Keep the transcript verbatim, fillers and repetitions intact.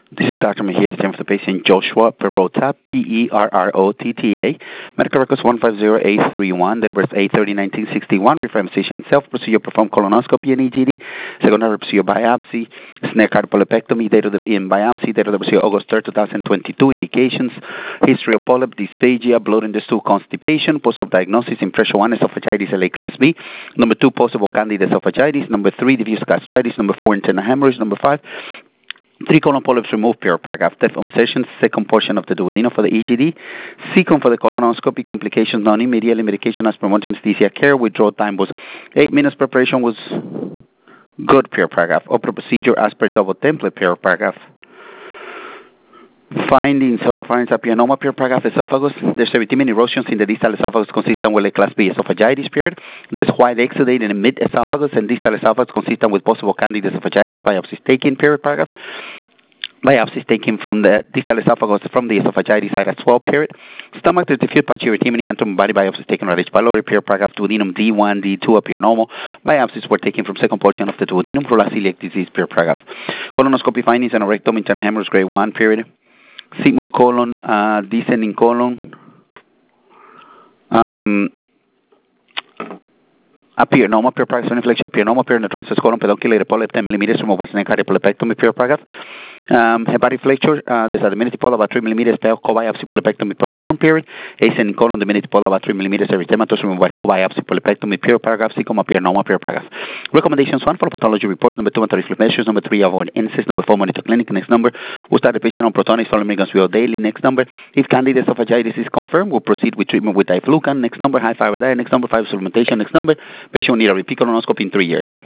This is Doctor Mejia, the for the patient Joshua Perrotta, P E R R O T T A. Medical records one five zero eight three one, date birth eight thirty nineteen sixty-one, reference physician self-procedure, performed colonoscopy and E G D, secondary procedure biopsy, snare cardiopulopectomy, date of the in biopsy, date of the procedure August third, twenty twenty-two, indications, history of polyp, dysphagia, blood in the stool, constipation, post-op diagnosis, impression one, esophagitis, L A class B, number two, possible candida esophagitis, number three, diffuse gastritis, number four, internal hemorrhage, number five, three colon polyps removed, pure paragraph. Depth of session, second portion of the duodenum for the E G D. Second for the colonoscopy, complications non-immediate, medication as promoted anesthesia care. Withdrawal time was eight minutes. Preparation was good, pure paragraph. Opera procedure as per double template, pure paragraph. Findings of findings apianoma, pure paragraph, esophagus. There's sevitimin erosions in the distal esophagus consistent with a class B esophagitis, period. There's white exudate in the mid-esophagus and distal esophagus consistent with possible candida esophagitis. Biopsies taken, period, paragraph. Biopsies taken from the distal esophagus from the esophagitis side as well, period. Stomach, there's diffuse pituitary and body biopsies taken right H. pylori, period, paragraph. Duodenum D one, D two, apianoma. Biopsies were taken from second portion of the duodenum for celiac disease, period, paragraph. Colonoscopy findings and rectum internal hemorrhage grade one, period. Sigmoid colon, uh, descending colon. Um, Apianoma, pure paragraph, inflection, apianoma, pure necrosis, colon, pedunculated polyp, ten millimeters from a cardiopulopectomy, pure paragraph. Um, hepatic flexure, uh, there's a diminutive polyp about three millimeters, biopsy, polypectomy, period. Ascending colon, diminutive polyp about three millimeters, erythematous removed by biopsy, polypectomy, pure paragraph. Secom, apianoma, pure paragraph. Recommendations: one, for pathology report. Number two, anti-reflux measures. Number three, avoid incest. Number four, monitor clinic. Next number, we'll start the patient on Protonix following Megansville daily. Next number, if candida esophagitis is confirmed, we'll proceed with treatment with diflucan. Next number, high fiber diet. Next number, five supplementation. Next number, patient will need a repeat colonoscopy in three years.